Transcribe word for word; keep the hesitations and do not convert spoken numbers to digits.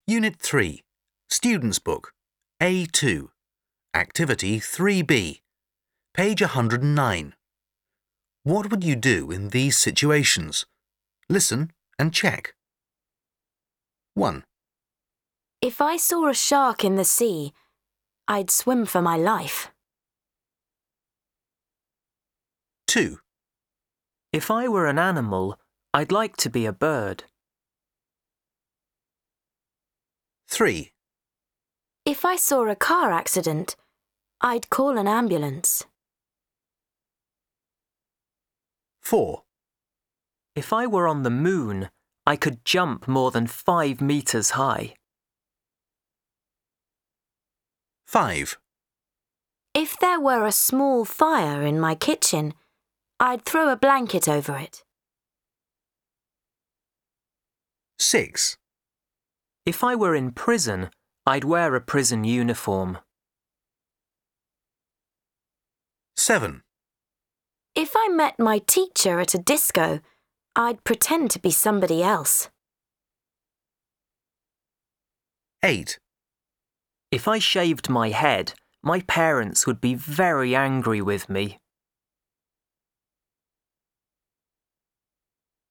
Unit three, Student's Book, A two, Activity three B, page one hundred nine. What would you do in these situations? Listen and check. one. If I saw a shark in the sea, I'd swim for my life. two. If I were an animal, I'd like to be a bird. three. If I saw a car accident, I'd call an ambulance. four. If I were on the moon, I could jump more than five meters high. five. If there were a small fire in my kitchen, I'd throw a blanket over it. six. If I were in prison, I'd wear a prison uniform. seven. If I met my teacher at a disco, I'd pretend to be somebody else. eight. If I shaved my head, my parents would be very angry with me.